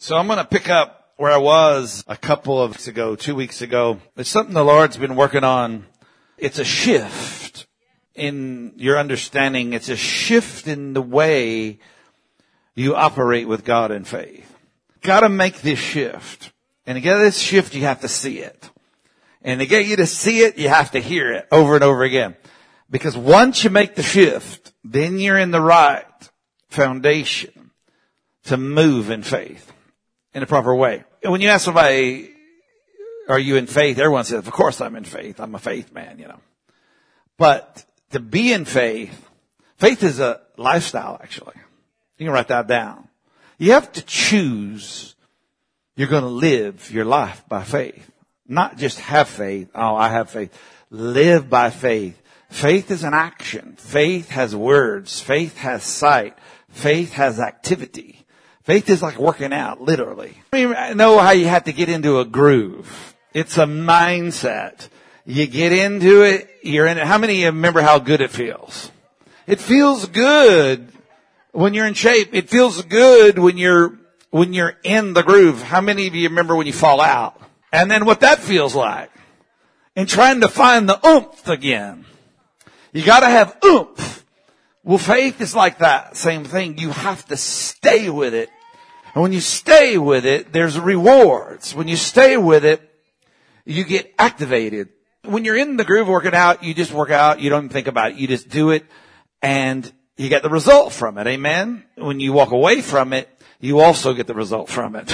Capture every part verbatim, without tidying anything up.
So I'm going to pick up where I was a couple of weeks ago, two weeks ago. It's something the Lord's been working on. It's a shift in your understanding. It's a shift in the way you operate with God in faith. Got to make this shift. And to get this shift, you have to see it. And to get you to see it, you have to hear it over and over again. Because once you make the shift, then you're in the right foundation to move in faith in a proper way. And when you ask somebody, are you in faith? Everyone says, of course I'm in faith. I'm a faith man, you know. But to be in faith, faith is a lifestyle, actually. You can write that down. You have to choose you're going to live your life by faith. Not just have faith. Oh, I have faith. Live by faith. Faith is an action. Faith has words. Faith has sight. Faith has activity. Faith is like working out, literally. I know how you have to get into a groove. It's a mindset. You get into it, you're in it. How many of you remember how good it feels? It feels good when you're in shape. It feels good when you're, when you're in the groove. How many of you remember when you fall out? And then what that feels like? And trying to find the oomph again. You gotta have oomph. Well, faith is like that same thing. You have to stay with it. And when you stay with it, there's rewards. When you stay with it, you get activated. When you're in the groove working out, you just work out. You don't even think about it. You just do it and you get the result from it. Amen. When you walk away from it, you also get the result from it.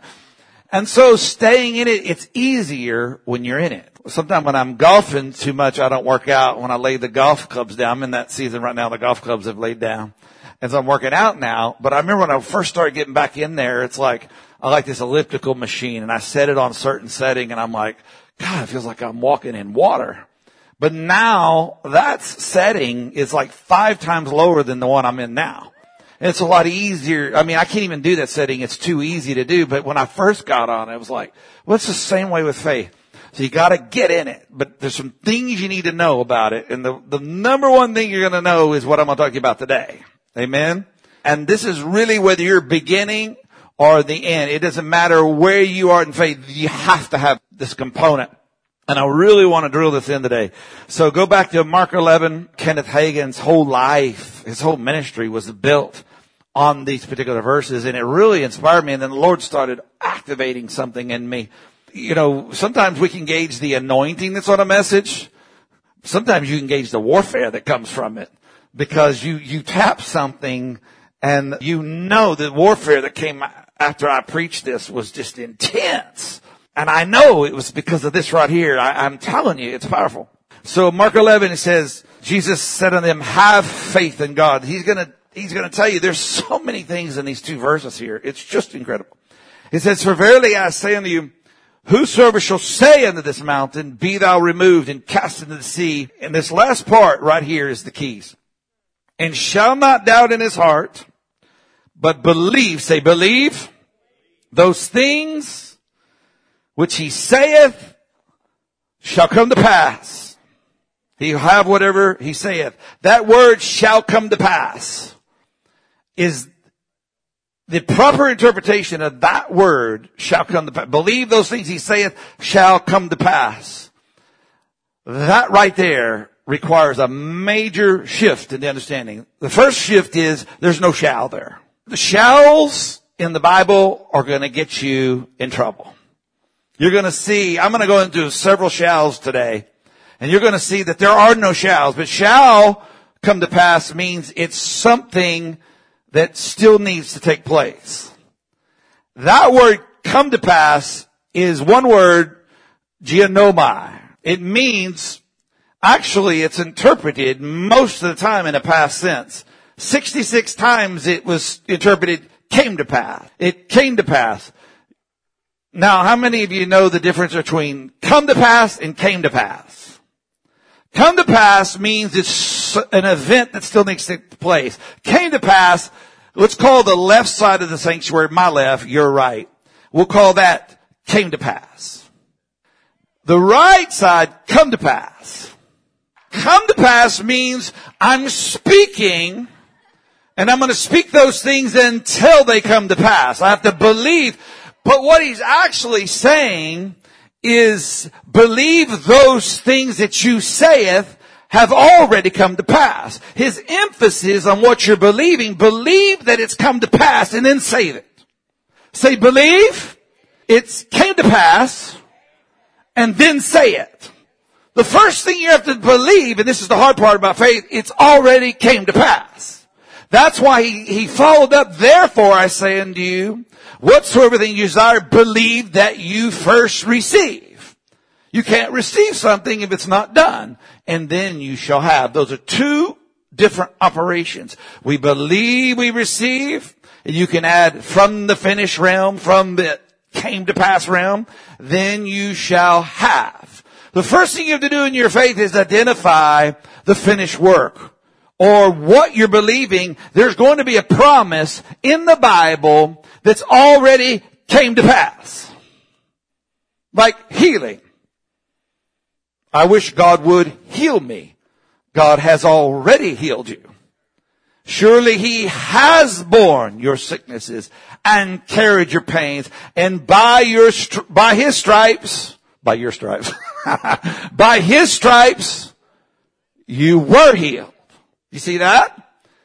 And so staying in it, it's easier when you're in it. Sometimes when I'm golfing too much, I don't work out. When I lay the golf clubs down, I'm in that season right now, the golf clubs have laid down. And so I'm working out now. But I remember when I first started getting back in there, it's like, I like this elliptical machine and I set it on a certain setting and I'm like, God, it feels like I'm walking in water. But now that setting is like five times lower than the one I'm in now. It's a lot easier. I mean, I can't even do that setting. It's too easy to do. But when I first got on, it was like, well, it's the same way with faith. So you got to get in it. But there's some things you need to know about it. And the, the number one thing you're going to know is what I'm going to talk to you about today. Amen. And this is really whether you're beginning or the end. It doesn't matter where you are in faith. You have to have this component. And I really want to drill this in today. So go back to Mark eleven. Kenneth Hagin's whole life, his whole ministry was built on these particular verses. And it really inspired me. And then the Lord started activating something in me. You know, sometimes we can gauge the anointing that's on a message. Sometimes you can gauge the warfare that comes from it. Because you, you tap something and you know the warfare that came after I preached this was just intense. And I know it was because of this right here. I, I'm telling you, it's powerful. So Mark eleven, it says, Jesus said unto them, have faith in God. He's gonna, he's gonna tell you there's so many things in these two verses here. It's just incredible. It says, for verily I say unto you, whosoever shall say unto this mountain, be thou removed and cast into the sea. And this last part right here is the keys. And shall not doubt in his heart, but believe, say believe, those things which he saith shall come to pass. He'll have whatever he saith. That word shall come to pass is the proper interpretation of that word shall come to pass. Believe those things he saith shall come to pass. That right there requires a major shift in the understanding. The first shift is there's no shall there. The shalls in the Bible are going to get you in trouble. You're going to see, I'm going to go into several shalls today, and you're going to see that there are no shalls, but shall come to pass means it's something that still needs to take place. That word come to pass is one word, geonomai. It means, actually it's interpreted most of the time in a past tense. sixty-six times it was interpreted came to pass. It came to pass. Now, how many of you know the difference between come to pass and came to pass? Come to pass means it's an event that still needs to take place. Came to pass, let's call the left side of the sanctuary, my left, your right. We'll call that came to pass. The right side, come to pass. Come to pass means I'm speaking And I'm going to speak those things until they come to pass. I have to believe. But what he's actually saying is believe those things that you saith have already come to pass. His emphasis on what you're believing, believe that it's come to pass and then say it. Say believe it's came to pass and then say it. The first thing you have to believe, and this is the hard part about faith, it's already came to pass. That's why he, he followed up, therefore I say unto you, whatsoever thing you desire, believe that you first receive. You can't receive something if it's not done. And then you shall have. Those are two different operations. We believe we receive. And you can add from the finished realm, from the came to pass realm. Then you shall have. The first thing you have to do in your faith is identify the finished work. Or what you're believing. There's going to be a promise in the Bible that's already came to pass. Like healing. I wish God would heal me. God has already healed you. Surely He has borne your sicknesses and carried your pains. And by your, by His stripes, by your stripes, by His stripes, you were healed. You see that?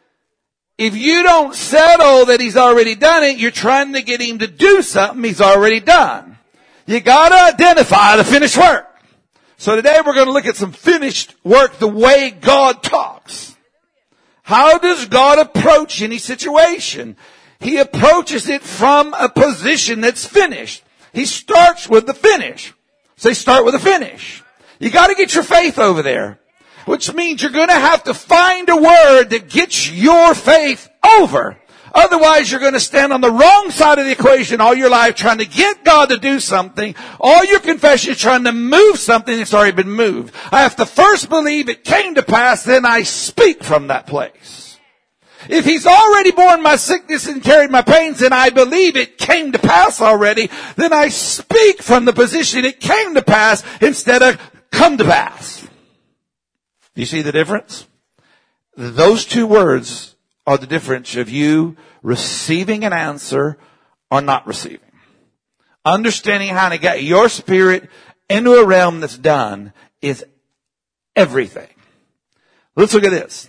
If you don't settle that He's already done it, you're trying to get Him to do something He's already done. You gotta identify the finished work. So today we're going to look at some finished work, the way God talks. How does God approach any situation? He approaches it from a position that's finished. He starts with the finish. Say, start with the finish. You got to get your faith over there, which means you're going to have to find a word that gets your faith over. Otherwise, you're going to stand on the wrong side of the equation all your life trying to get God to do something. All your confession is trying to move something that's already been moved. I have to first believe it came to pass, then I speak from that place. If He's already borne my sickness and carried my pains, then I believe it came to pass already. Then I speak from the position it came to pass instead of come to pass. You see the difference? Those two words are the difference of you receiving an answer or not receiving. Understanding how to get your spirit into a realm that's done is everything. Let's look at this.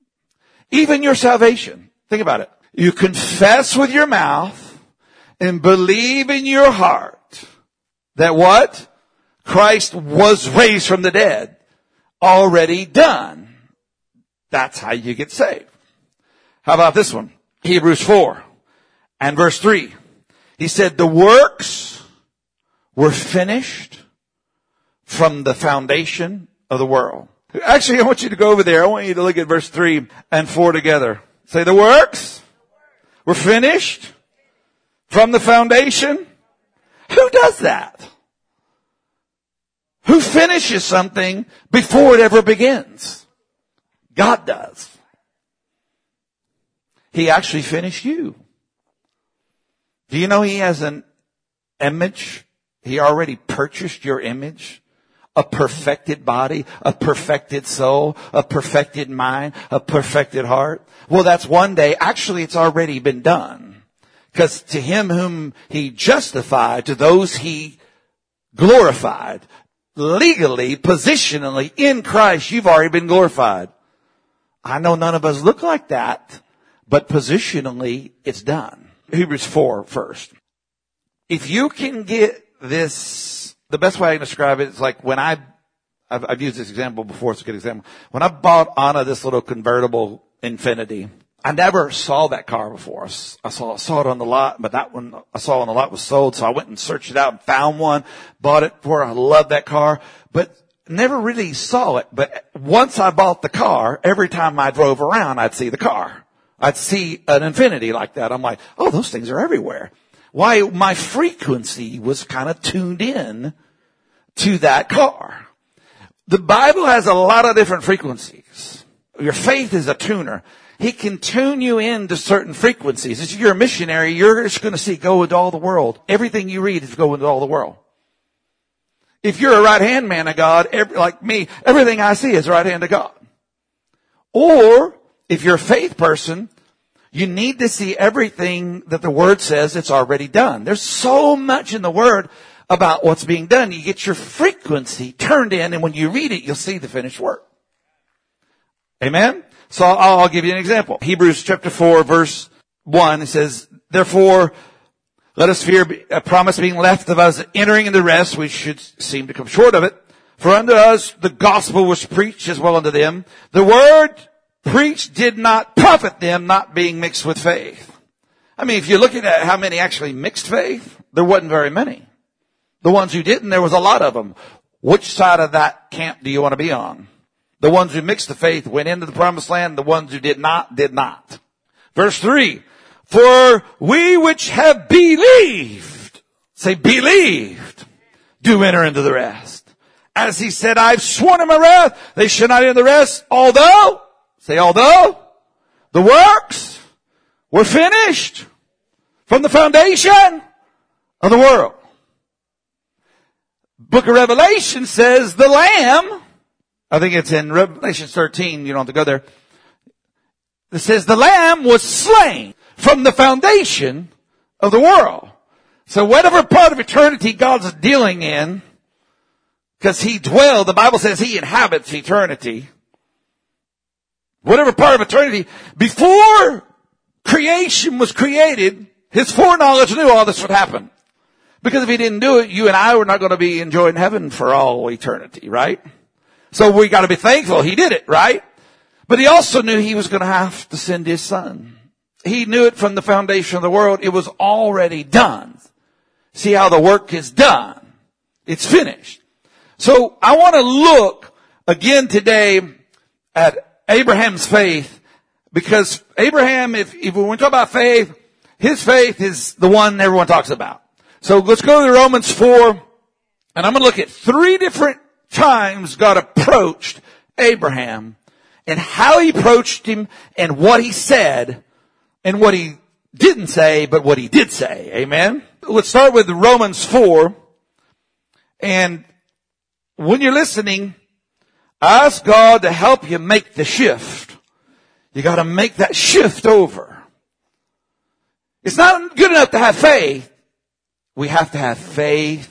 Even your salvation. Think about it. You confess with your mouth and believe in your heart that what? Christ was raised from the dead. Already done. That's how you get saved. How about this one? Hebrews four and verse three. He said, the works were finished from the foundation of the world. Actually, I want you to go over there. I want you to look at verse three and four together. Say, the works were finished from the foundation. Who does that? Who finishes something before it ever begins? God does. He actually finished you. Do you know He has an image? He already purchased your image. A perfected body, a perfected soul, a perfected mind, a perfected heart. Well, that's one day. Actually, it's already been done. Because to Him whom He justified, to those He glorified, legally, positionally, in Christ, you've already been glorified. I know none of us look like that. But positionally, it's done. Hebrews four first. If you can get this, the best way I can describe it is like when I, I've, I've used this example before, it's a good example. When I bought Anna this little convertible Infiniti, I never saw that car before. I saw, saw it on the lot, but that one I saw on the lot was sold, so I went and searched it out and found one, bought it for her. I love that car, but never really saw it. But once I bought the car, every time I drove around, I'd see the car. I'd see an Infiniti like that. I'm like, oh, those things are everywhere. Why? My frequency was kind of tuned in to that car. The Bible has a lot of different frequencies. Your faith is a tuner. He can tune you into certain frequencies. If you're a missionary, you're just going to see go into all the world. Everything you read is go into all the world. If you're a right-hand man of God, every, like me, everything I see is right hand of God. Or if you're a faith person, You need to see everything that the Word says it's already done. There's so much in the Word about what's being done. You get your frequency turned in, and when you read it, you'll see the finished work. Amen? So I'll, I'll give you an example. Hebrews chapter four, verse one, it says, therefore, let us fear a promise being left of us entering into rest. We should seem to come short of it. For unto us the gospel was preached as well unto them. The word preached did not profit them, not being mixed with faith. I mean, if you're looking at how many actually mixed faith, there wasn't very many. The ones who didn't, there was a lot of them. Which side of that camp do you want to be on? The ones who mixed the faith went into the promised land. The ones who did not, did not. Verse three. For we which have believed, say believed, do enter into the rest. As he said, I've sworn in my wrath, they shall not enter the rest, although, say although, the works were finished from the foundation of the world. Book of Revelation says the Lamb, I think it's in Revelation thirteen, you don't have to go there. It says the Lamb was slain from the foundation of the world. So whatever part of eternity God's dealing in, because he dwelled, the Bible says he inhabits eternity. Whatever part of eternity, before creation was created, his foreknowledge knew all this would happen. Because if he didn't do it, you and I were not going to be enjoying heaven for all eternity, right? So we got to be thankful he did it, right? But he also knew he was going to have to send his son. He knew it from the foundation of the world. It was already done. See how the work is done. It's finished. So I want to look again today at Abraham's faith, because Abraham, if, if we want to talk about faith, his faith is the one everyone talks about. So let's go to Romans four, and I'm going to look at three different times God approached Abraham and how he approached him and what he said and what he didn't say, but what he did say. Amen. Let's start with Romans four. And when you're listening, ask God to help you make the shift. You got to make that shift over. It's not good enough to have faith. We have to have faith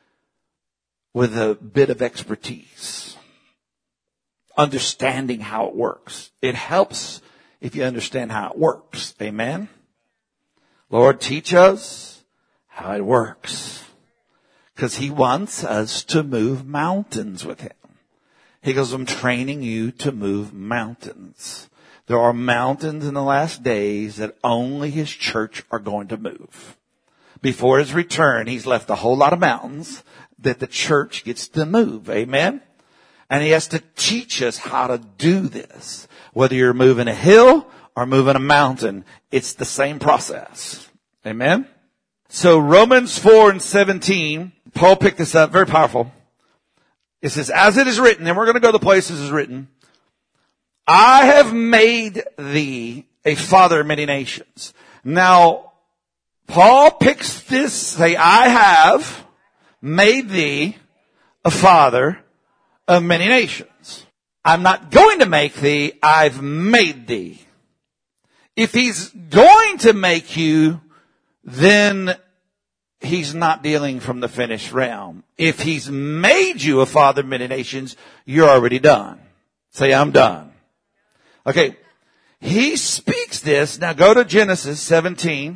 with a bit of expertise. Understanding how it works. It helps if you understand how it works. Amen. Lord, teach us how it works. Because he wants us to move mountains with him. He goes, I'm training you to move mountains. There are mountains in the last days that only his church are going to move. Before his return, he's left a whole lot of mountains that the church gets to move. Amen. And he has to teach us how to do this. Whether you're moving a hill or moving a mountain, it's the same process. Amen. So Romans four and seventeen, Paul picked this up, very powerful. It says, as it is written, and we're going to go to the places it is written, I have made thee a father of many nations. Now, Paul picks this, say, I have made thee a father of many nations. I'm not going to make thee, I've made thee. If he's going to make you, then he's not dealing from the finished realm. If he's made you a father of many nations, you're already done. Say, I'm done. Okay. He speaks this. Now go to Genesis seventeen.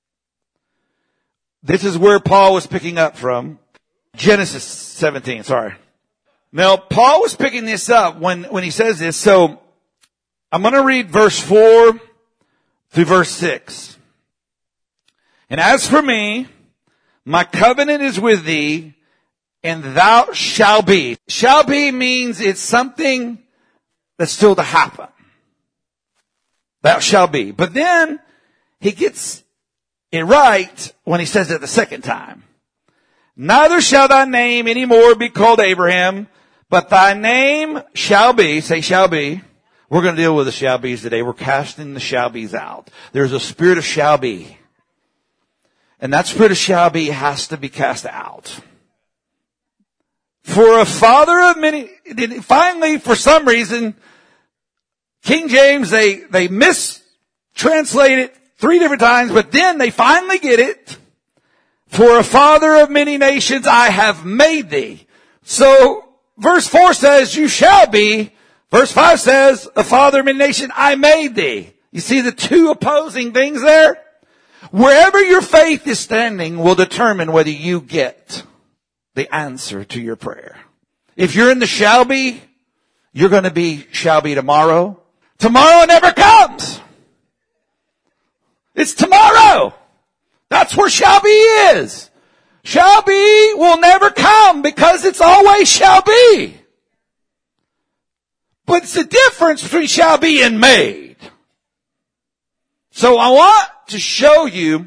This is where Paul was picking up from. Genesis seventeen, sorry. Now, Paul was picking this up when, when he says this. So, I'm going to read verse four through verse six. And as for me, my covenant is with thee, and thou shalt be. Shall be means it's something that's still to happen. Thou shalt be. But then, he gets it right when he says it the second time. Neither shall thy name any more be called Abraham, but thy name shall be, say shall be. We're going to deal with the shall be's today. We're casting the shall be's out. There's a spirit of shall be. And that spirit of shall be has to be cast out. For a father of many, finally, for some reason, King James, they, they miss translate it three different times, but then they finally get it. For a father of many nations I have made thee. So verse four says, you shall be. Verse five says, a father of many nations I made thee. You see the two opposing things there? Wherever your faith is standing will determine whether you get the answer to your prayer. If you're in the shall be, you're going to be shall be tomorrow. Tomorrow never comes. It's tomorrow. That's where shall be is. Shall be will never come because it's always shall be. But it's the difference between shall be and made. So I want to show you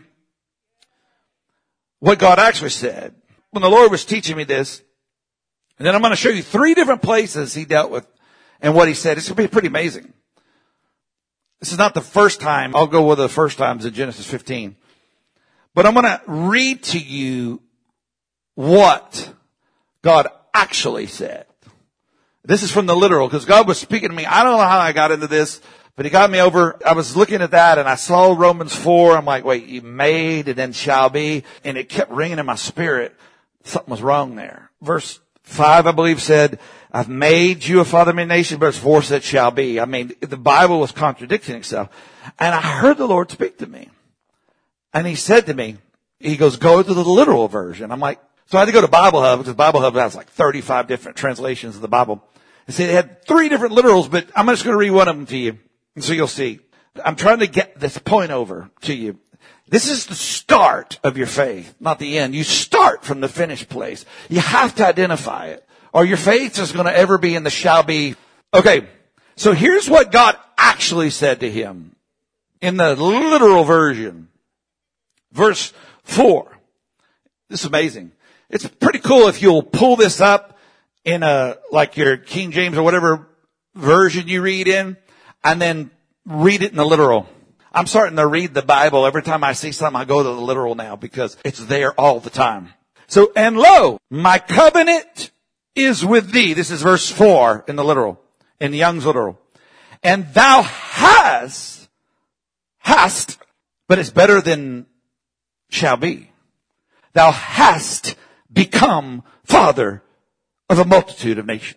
what God actually said when the Lord was teaching me this. And then I'm going to show you three different places he dealt with and what he said. It's going to be pretty amazing. This is not the first time. I'll go with the first times in Genesis fifteen. But I'm going to read to you what God actually said. This is from the literal because God was speaking to me. I don't know how I got into this, but he got me over. I was looking at that and I saw Romans four. I'm like, wait, you made and then shall be. And it kept ringing in my spirit. Something was wrong there. Verse five, I believe, said, I've made you a father of many nations. Verse four said shall be. I mean, the Bible was contradicting itself. And I heard the Lord speak to me. And he said to me, he goes, go to the literal version. I'm like, so I had to go to Bible Hub because Bible Hub has like thirty-five different translations of the Bible. And so it had three different literals, but I'm just going to read one of them to you. And so you'll see. I'm trying to get this point over to you. This is the start of your faith, not the end. You start from the finished place. You have to identify it, or your faith is going to ever be in the shall be. Okay, so here's what God actually said to him in the literal version. Verse four. This is amazing. It's pretty cool if you'll pull this up in a, like your King James or whatever version you read in, and then read it in the literal. I'm starting to read the Bible. Every time I see something, I go to the literal now because it's there all the time. So, and lo, my covenant is with thee. This is verse four in the literal, in the Young's literal. And thou hast, hast, but it's better than shall be. Thou hast become father of a multitude of nations.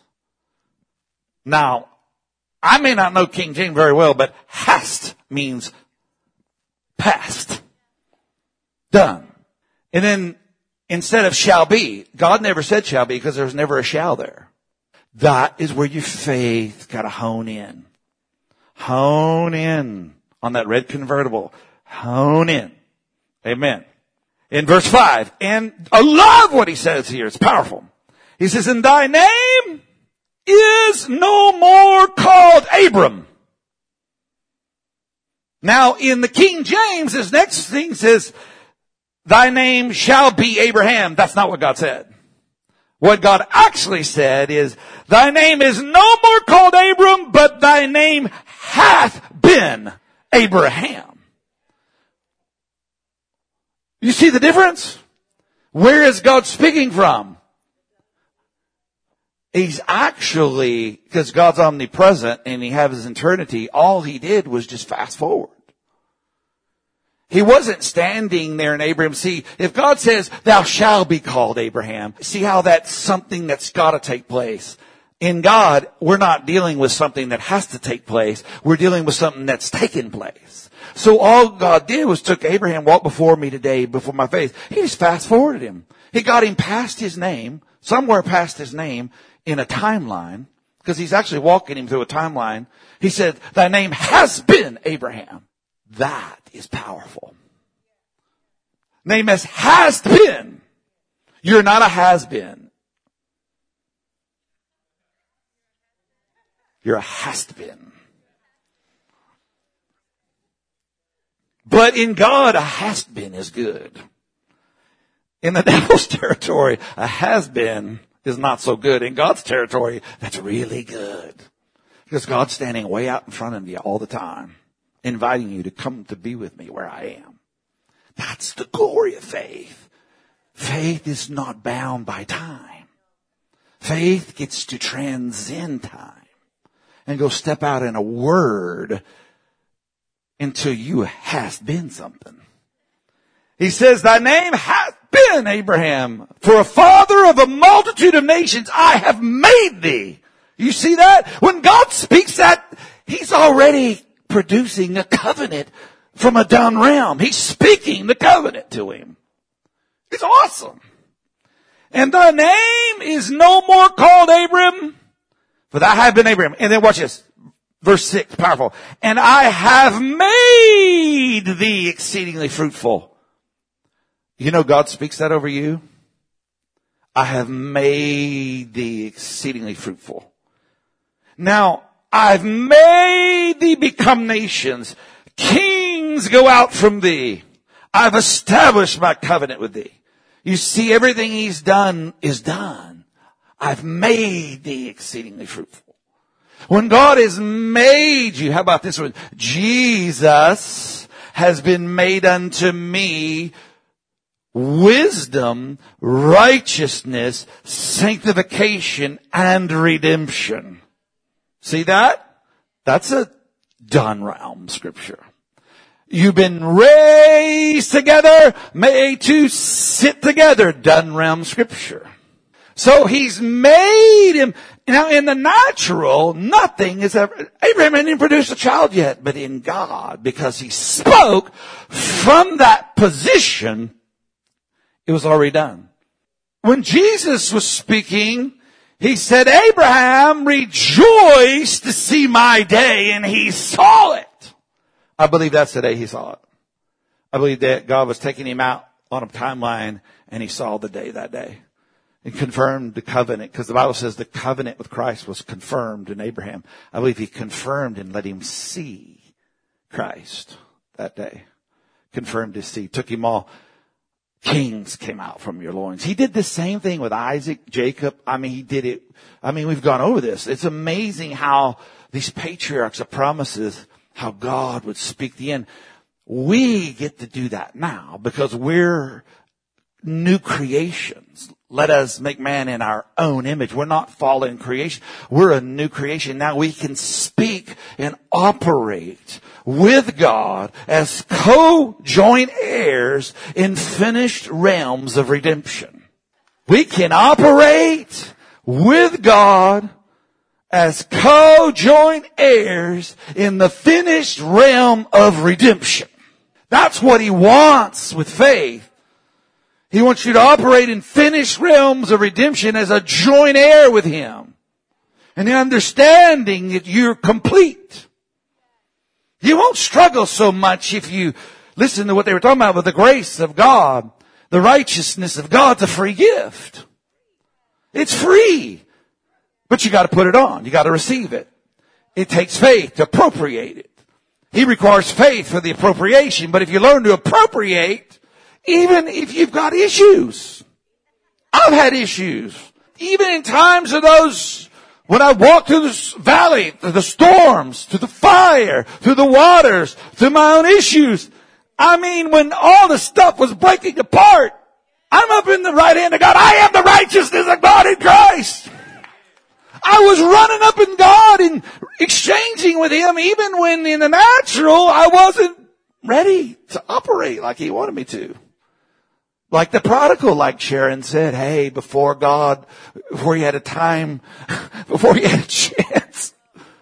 Now, I may not know King James very well, but hast means past. Done. And then instead of shall be, God never said shall be because there's never a shall there. That is where your faith got to hone in. Hone in on that red convertible. Hone in. Amen. In verse five, and I love what he says here. It's powerful. He says, and thy name is no more called Abram. Now, in the King James, his next thing says, thy name shall be Abraham. That's not what God said. What God actually said is, thy name is no more called Abram, but thy name hath been Abraham. You see the difference? Where is God speaking from? He's actually, because God's omnipresent and he has his eternity, all he did was just fast forward. He wasn't standing there in Abraham. See, if God says, thou shalt be called Abraham, see how that's something that's got to take place. In God, we're not dealing with something that has to take place. We're dealing with something that's taken place. So all God did was took Abraham, walk before me today, before my face. He just fast forwarded him. He got him past his name, somewhere past his name in a timeline, because he's actually walking him through a timeline. He said, thy name has been Abraham. That is powerful. Name as has been. You're not a has been. You're a has been. But in God, a has been is good. In the devil's territory, a has been is not so good. In God's territory, that's really good. Because God's standing way out in front of you all the time, inviting you to come to be with me where I am. That's the glory of faith. Faith is not bound by time. Faith gets to transcend time and go step out in a word until you hast been something. He says, thy name hath been Abraham. For a father of a multitude of nations, I have made thee. You see that? When God speaks that, he's already producing a covenant from a done realm. He's speaking the covenant to him. It's awesome. And thy name is no more called Abram, for thou hast been Abraham. And then watch this. Verse six, powerful. And I have made thee exceedingly fruitful. You know God speaks that over you? I have made thee exceedingly fruitful. Now, I've made thee become nations. Kings go out from thee. I've established my covenant with thee. You see, everything he's done is done. I've made thee exceedingly fruitful. When God has made you, how about this one? Jesus has been made unto me wisdom, righteousness, sanctification, and redemption. See that? That's a done realm scripture. You've been raised together, made to sit together. Done realm scripture. So he's made him. Now in the natural, nothing is ever, Abraham didn't produce a child yet, but in God, because he spoke from that position, it was already done. When Jesus was speaking, he said, Abraham rejoiced to see my day, and he saw it. I believe that's the day he saw it. I believe that God was taking him out on a timeline, and he saw the day that day. And confirmed the covenant, because the Bible says the covenant with Christ was confirmed in Abraham. I believe he confirmed and let him see Christ that day. Confirmed his seed. Took him all. Kings came out from your loins. He did the same thing with Isaac, Jacob. I mean, he did it. I mean, we've gone over this. It's amazing how these patriarchs of promises, how God would speak the end. We get to do that now because we're new creations. Let us make man in our own image. We're not fallen creation. We're a new creation. Now we can speak and operate with God as co-joint heirs in finished realms of redemption. We can operate with God as co-joint heirs in the finished realm of redemption. That's what he wants with faith. He wants you to operate in finished realms of redemption as a joint heir with him. And the understanding that you're complete. You won't struggle so much if you listen to what they were talking about with the grace of God. The righteousness of God's a free gift. It's free. But you got to put it on. You got to receive it. It takes faith to appropriate it. He requires faith for the appropriation. But if you learn to appropriate, even if you've got issues. I've had issues. Even in times of those, when I walked through the valley, through the storms, through the fire, through the waters, through my own issues. I mean, when all the stuff was breaking apart, I'm up in the right hand of God. I am the righteousness of God in Christ. I was running up in God and exchanging with him even when in the natural I wasn't ready to operate like he wanted me to. Like the prodigal, like Sharon said, hey, before God, before he had a time, before he had a chance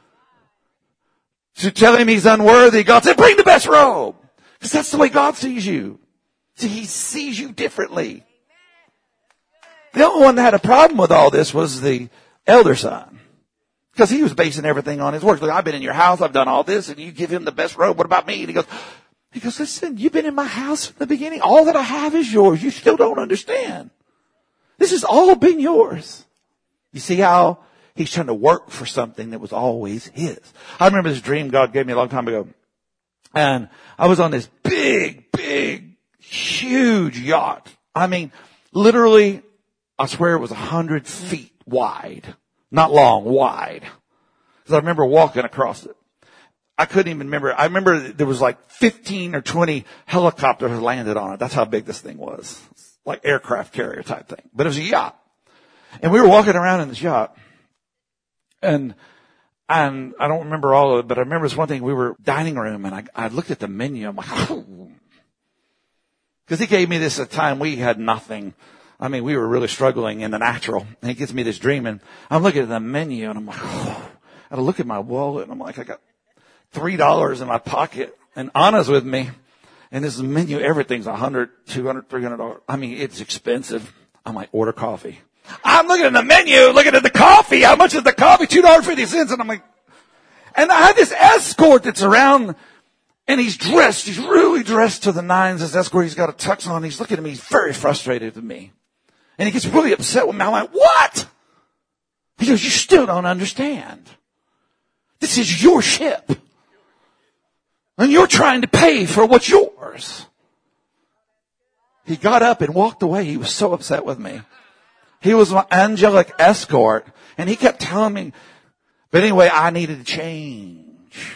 to tell him he's unworthy, God said, bring the best robe. Because that's the way God sees you. See, he sees you differently. The only one that had a problem with all this was the elder son. Because he was basing everything on his works. Look, I've been in your house, I've done all this, and you give him the best robe. What about me? And he goes, He goes, listen, you've been in my house from the beginning. All that I have is yours. You still don't understand. This has all been yours. You see how he's trying to work for something that was always his. I remember this dream God gave me a long time ago. And I was on this big, big, huge yacht. I mean, literally, I swear it was a hundred feet wide. Not long, wide. Because I remember walking across it. I couldn't even remember. I remember there was like fifteen or twenty helicopters landed on it. That's how big this thing was. Like aircraft carrier type thing. But it was a yacht. And we were walking around in this yacht. And And I don't remember all of it, but I remember this one thing. We were dining room and I, I looked at the menu. I'm like, oh. Because he gave me this at a time we had nothing. I mean, we were really struggling in the natural. And he gives me this dream and I'm looking at the menu and I'm like, oh. And I look at my wallet and I'm like, I got three dollars in my pocket and Anna's with me. And this menu, everything's a hundred, two hundred, three hundred dollars. I mean, it's expensive. I'm like, order coffee. I'm looking at the menu, looking at the coffee. How much is the coffee? two dollars and fifty cents. And I'm like, and I had this escort that's around and he's dressed. He's really dressed to the nines. This escort, he's got a tux on. He's looking at me. He's very frustrated with me. And he gets really upset with me. I'm like, what? He goes, you still don't understand. This is your ship. And you're trying to pay for what's yours. He got up and walked away. He was so upset with me. He was my angelic escort. And he kept telling me, but anyway, I needed to change.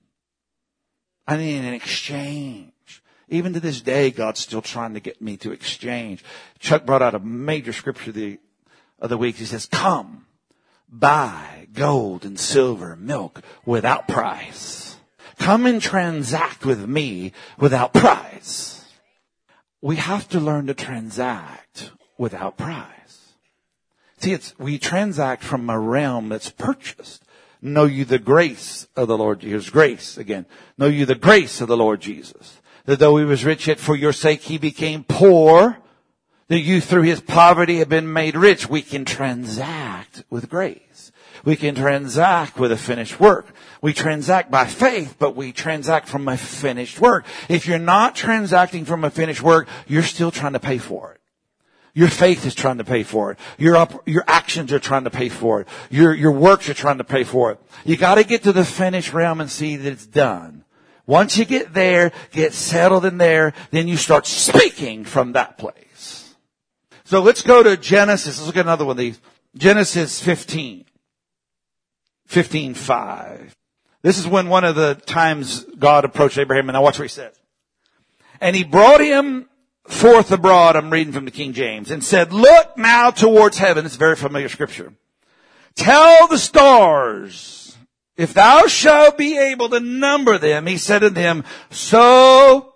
I needed an exchange. Even to this day, God's still trying to get me to exchange. Chuck brought out a major scripture the other week. He says, come, buy gold and silver, milk without price. Come and transact with me without price. We have to learn to transact without price. See, it's, we transact from a realm that's purchased. Know you the grace of the Lord Jesus. Grace again. Know you the grace of the Lord Jesus. That though he was rich, yet for your sake he became poor. That you through his poverty have been made rich. We can transact with grace. We can transact with a finished work. We transact by faith, but we transact from a finished work. If you're not transacting from a finished work, you're still trying to pay for it. Your faith is trying to pay for it. Your up, your actions are trying to pay for it. Your, your works are trying to pay for it. You gotta get to the finished realm and see that it's done. Once you get there, get settled in there, then you start speaking from that place. So let's go to Genesis. Let's look at another one of these. Genesis fifteen. fifteen five. This is when one of the times God approached Abraham, and now watch what he says. And he brought him forth abroad, I'm reading from the King James, and said, look now towards heaven. It's a very familiar scripture. Tell the stars, if thou shalt be able to number them, he said unto him, so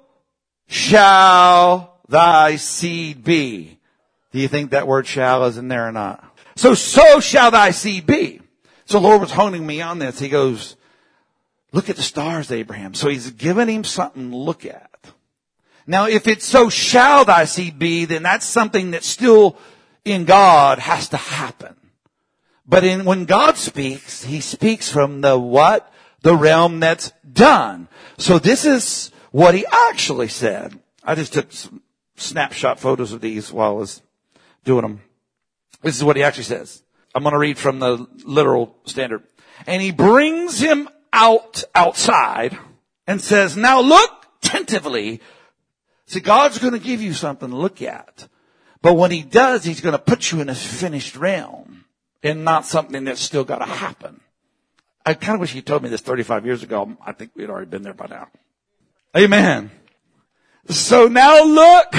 shall thy seed be. Do you think that word shall is in there or not? So, so shall thy seed be. So the Lord was honing me on this. He goes, look at the stars, Abraham. So he's given him something to look at. Now, if it's so shall thy seed be, then that's something that still in God has to happen. But in, when God speaks, he speaks from the what? The realm that's done. So this is what he actually said. I just took some snapshot photos of these while I was doing them. This is what he actually says. I'm going to read from the literal standard. And he brings him out outside and says, now look attentively. See, God's going to give you something to look at. But when he does, he's going to put you in a finished realm and not something that's still got to happen. I kind of wish he told me this thirty-five years ago. I think we'd already been there by now. Amen. So now look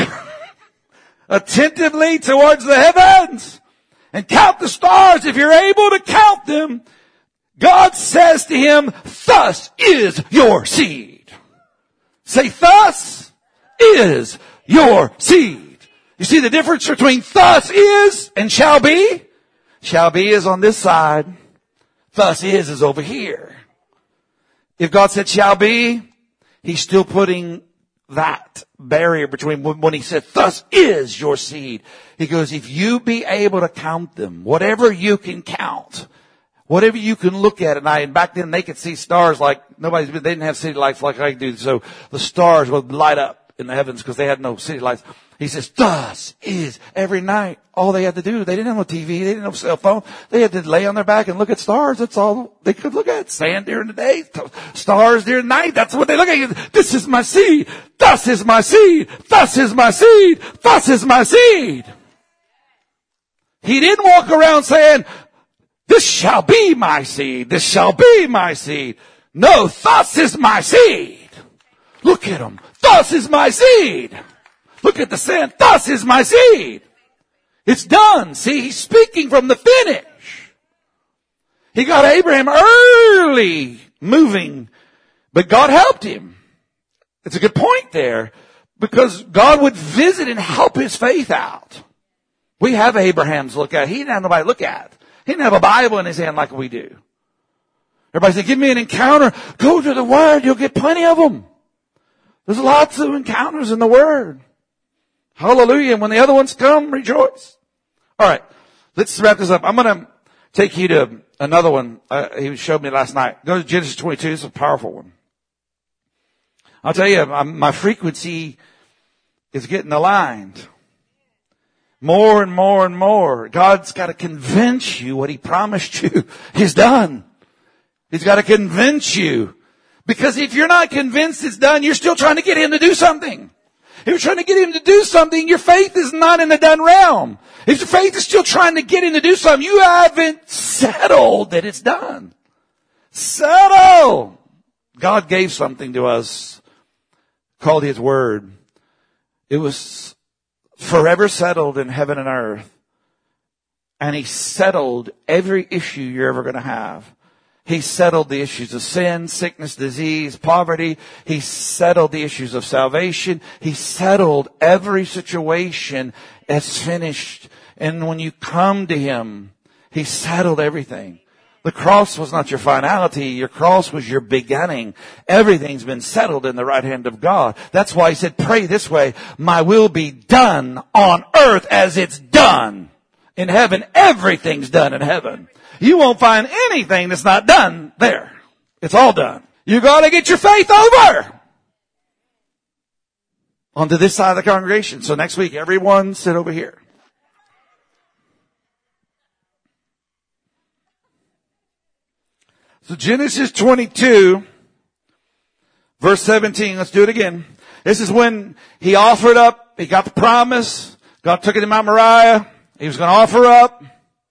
attentively towards the heavens and count the stars. If you're able to count them, God says to him, thus is your seed. Say, thus is your seed. You see the difference between thus is and shall be? Shall be is on this side. Thus is is over here. If God said shall be, he's still putting that barrier between when he said thus is your seed. He goes, if you be able to count them, whatever you can count, whatever you can look at at night, and back then they could see stars like nobody's been, they didn't have city lights like I do, so the stars would light up in the heavens because they had no city lights. He says, thus is every night. All they had to do, they didn't have no T V, they didn't have cell phone. They had to lay on their back and look at stars. That's all they could look at. Sand during the day, stars during the night. That's what they look at. This is my seed. Thus is my seed. Thus is my seed. Thus is my seed. He didn't walk around saying, this shall be my seed. This shall be my seed. No, thus is my seed. Look at him. Thus is my seed. Look at the sand. Thus is my seed. It's done. See, he's speaking from the finish. He got Abraham early moving, but God helped him. It's a good point there, because God would visit and help his faith out. We have Abraham's look at. He didn't have nobody to look at. He didn't have a Bible in his hand like we do. Everybody said, give me an encounter. Go to the Word. You'll get plenty of them. There's lots of encounters in the Word. Hallelujah. And when the other ones come, rejoice. All right. Let's wrap this up. I'm going to take you to another one. Uh, he showed me last night. Go to Genesis twenty-two. It's a powerful one. I'll tell you, my frequency is getting aligned. More and more and more. God's got to convince you what He promised you is done. He's got to convince you. Because if you're not convinced it's done, you're still trying to get Him to do something. If you're trying to get Him to do something, your faith is not in the done realm. If your faith is still trying to get Him to do something, you haven't settled that it's done. Settle! God gave something to us called His Word. It was forever settled in heaven and earth. And He settled every issue you're ever going to have. He settled the issues of sin, sickness, disease, poverty. He settled the issues of salvation. He settled every situation as finished. And when you come to Him, He settled everything. The cross was not your finality. Your cross was your beginning. Everything's been settled in the right hand of God. That's why He said, pray this way, my will be done on earth as it's done in heaven. Everything's done in heaven. You won't find anything that's not done there. It's all done. You got to get your faith over onto this side of the congregation. So next week, everyone sit over here. So Genesis twenty-two, verse seventeen. Let's do it again. This is when he offered up. He got the promise. God took it to Mount Moriah. He was going to offer up.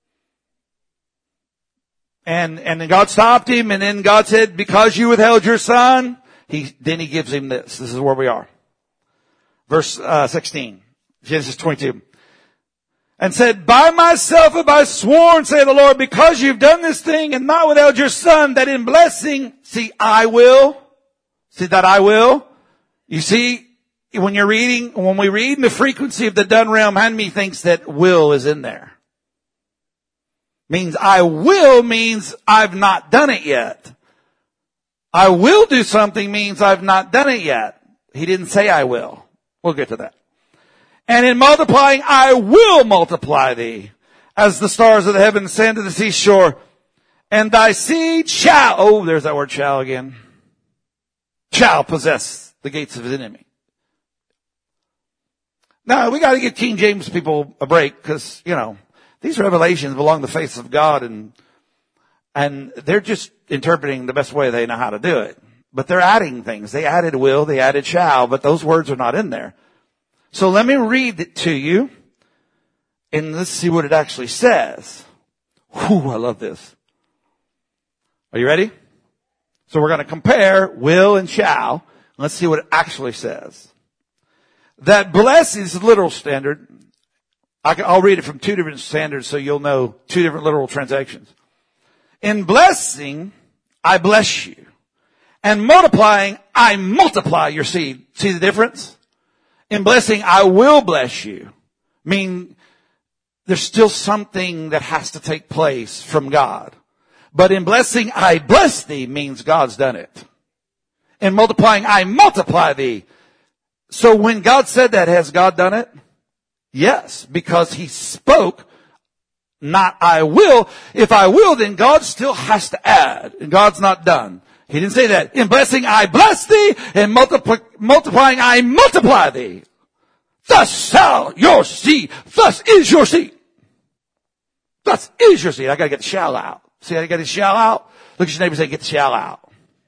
And, and then God stopped him, and then God said, because you withheld your son, he, then he gives him this. This is where we are. Verse, uh, sixteen. Genesis twenty-two. And said, by myself have I sworn, say the Lord, because you've done this thing and not withheld your son, that in blessing, see, I will. See that I will? You see, when you're reading, when we read in the frequency of the done realm, how many thinks that will is in there? Means I will means I've not done it yet. I will do something means I've not done it yet. He didn't say I will. We'll get to that. And in multiplying, I will multiply thee as the stars of the heaven sand to the seashore. And thy seed shall, oh, there's that word shall again, shall possess the gates of his enemy. Now, we got to give King James people a break because, you know, these revelations belong to the face of God, and and they're just interpreting the best way they know how to do it. But they're adding things. They added will, they added shall, but those words are not in there. So let me read it to you, and let's see what it actually says. Whew, I love this. Are you ready? So we're going to compare will and shall. Let's see what it actually says. That blessings is literal standard. I can, I'll read it from two different standards so you'll know two different literal transactions. In blessing, I bless you. And multiplying, I multiply your seed. See the difference? In blessing, I will bless you. I mean, there's still something that has to take place from God. But in blessing, I bless thee means God's done it. In multiplying, I multiply thee. So when God said that, has God done it? Yes, because he spoke, not I will. If I will, then God still has to add, and God's not done. He didn't say that. In blessing, I bless thee, and multiply, multiplying, I multiply thee. Thus shall your seed, thus is your seed. Thus is your seed. I gotta get the shall out. See how you got the shall out? Look at your neighbor and say, get the shall out.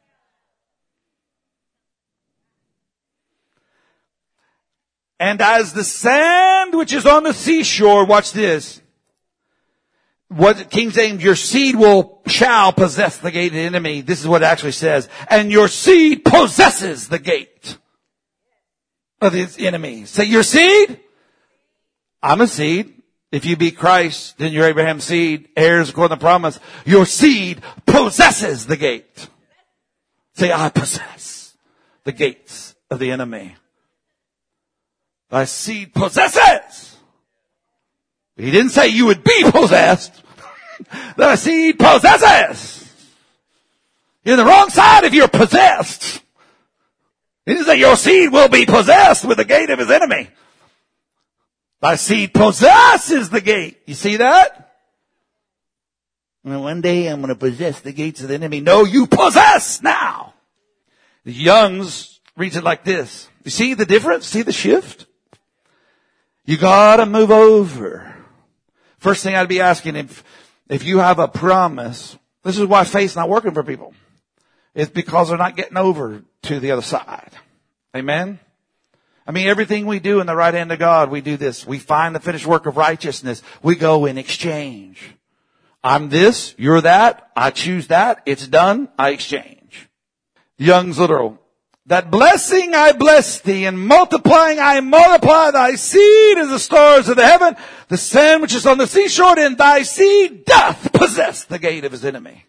And as the sand which is on the seashore, watch this. What King James, your seed will, shall possess the gate of the enemy. This is what it actually says. And your seed possesses the gate of his enemy. Say, your seed? I'm a seed. If you be Christ, then you're Abraham's seed, heirs according to the promise. Your seed possesses the gate. Say, I possess the gates of the enemy. Thy seed possesses. He didn't say you would be possessed. Thy seed possesses. You're on the wrong side if you're possessed. He didn't say your seed will be possessed with the gate of his enemy. Thy seed possesses the gate. You see that? Well, one day I'm going to possess the gates of the enemy. No, you possess now. The Young's reads it like this. You see the difference? See the shift? You gotta move over. First thing I'd be asking, if, if you have a promise, this is why faith's not working for people. It's because they're not getting over to the other side. Amen? I mean, everything we do in the right hand of God, we do this. We find the finished work of righteousness. We go in exchange. I'm this, you're that, I choose that, it's done, I exchange. Young's literal. That blessing I bless thee, and multiplying I multiply thy seed as the stars of the heaven, the sand which is on the seashore, and thy seed doth possess the gate of his enemy.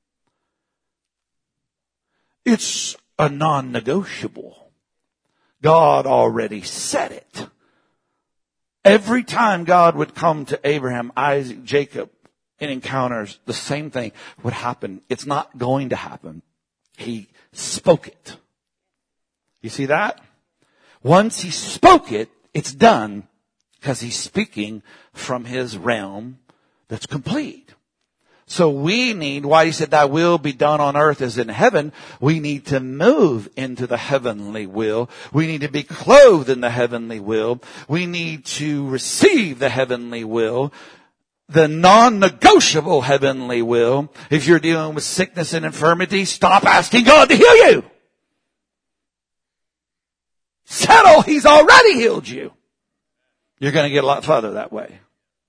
It's a non-negotiable. God already said it. Every time God would come to Abraham, Isaac, Jacob in encounters, the same thing would happen. It's not going to happen. He spoke it. You see that? Once he spoke it, it's done because he's speaking from his realm that's complete. So we need, why he said thy will be done on earth as in heaven, we need to move into the heavenly will. We need to be clothed in the heavenly will. We need to receive the heavenly will, the non-negotiable heavenly will. If you're dealing with sickness and infirmity, stop asking God to heal you. Settle, he's already healed you. You're going to get a lot further that way.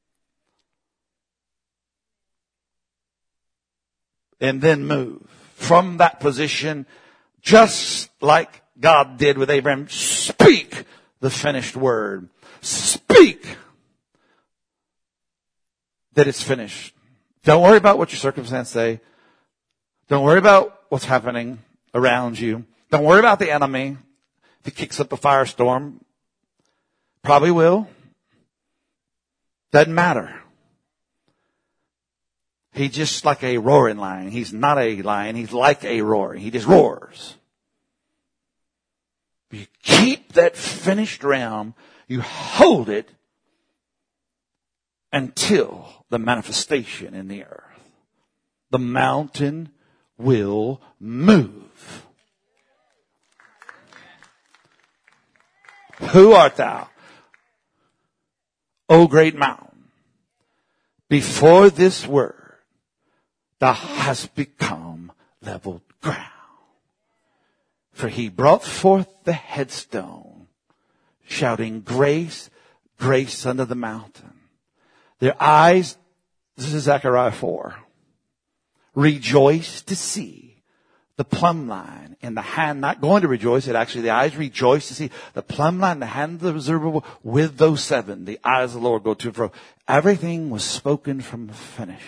And then move from that position, just like God did with Abraham. Speak the finished word. Speak that it's finished. Don't worry about what your circumstances say. Don't worry about what's happening around you. Don't worry about the enemy. If he kicks up a firestorm, probably will. Doesn't matter. He's just like a roaring lion. He's not a lion. He's like a roar. He just roars. You keep that finished realm. You hold it until the manifestation in the earth. The mountain will move. Who art thou, O great mountain? Before this word, thou hast become leveled ground. For he brought forth the headstone, shouting, grace, grace under the mountain. Their eyes, this is Zechariah four, rejoice to see the plumb line in the hand, not going to rejoice, it actually, the eyes rejoice to see the plumb line in the hand of the Zerubbabel with those seven. The eyes of the Lord go to and fro. Everything was spoken from the finish.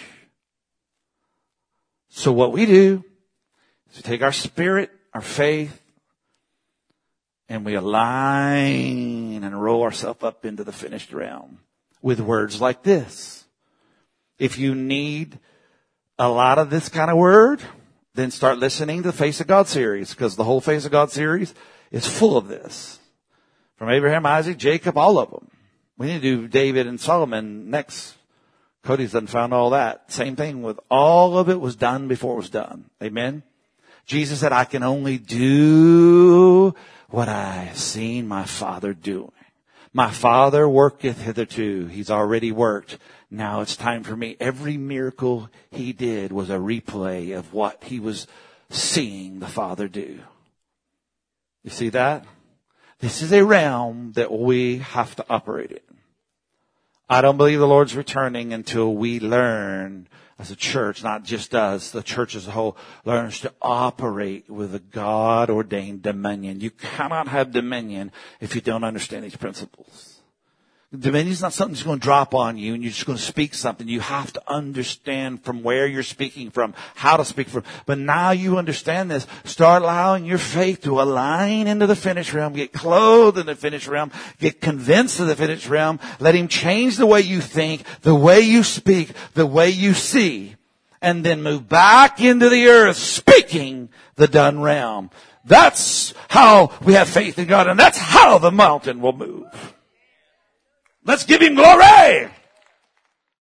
So what we do is we take our spirit, our faith, and we align and roll ourselves up into the finished realm with words like this. If you need a lot of this kind of word, then start listening to the Face of God series, because the whole Face of God series is full of this. From Abraham, Isaac, Jacob, all of them. We need to do David and Solomon next. Cody's done found all that. Same thing with all of it was done before it was done. Amen. Jesus said, I can only do what I have seen my Father doing. My Father worketh hitherto. He's already worked. Now it's time for me. Every miracle he did was a replay of what he was seeing the Father do. You see that? This is a realm that we have to operate in. I don't believe the Lord's returning until we learn as a church, not just us, the church as a whole, learns to operate with a God-ordained dominion. You cannot have dominion if you don't understand these principles. Dominion's not something that's going to drop on you and you're just going to speak something. You have to understand from where you're speaking from, how to speak from. But now you understand this. Start allowing your faith to align into the finished realm. Get clothed in the finished realm. Get convinced of the finished realm. Let him change the way you think, the way you speak, the way you see. And then move back into the earth speaking the done realm. That's how we have faith in God, and that's how the mountain will move. Let's give him glory.